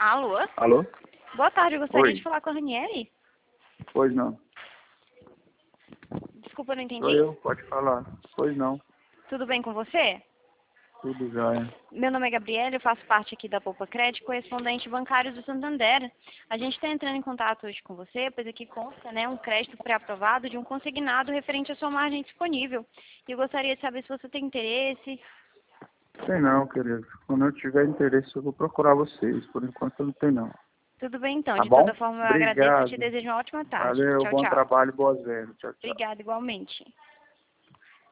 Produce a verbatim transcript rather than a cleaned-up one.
Alô? Alô? Boa tarde, eu gostaria Oi. de falar com a Ranieri. Pois não. Desculpa, eu não entendi. Sou eu, pode falar. Pois não. Tudo bem com você? Tudo jóia. Meu nome é Gabriela, eu faço parte aqui da Poupa Crédito, correspondente bancário do Santander. A gente está entrando em contato hoje com você, pois aqui consta, né, um crédito pré-aprovado de um consignado referente à sua margem disponível. E eu gostaria de saber se você tem interesse. Tem não, querido. Quando eu tiver interesse, eu vou procurar vocês. Por enquanto, eu não tenho não. Tudo bem, então. Tá De bom? toda forma, eu agradeço e te Obrigado. desejo uma ótima tarde. Valeu, Tchau, bom tchau. trabalho, boas vendas. Tchau, tchau. Obrigada, igualmente.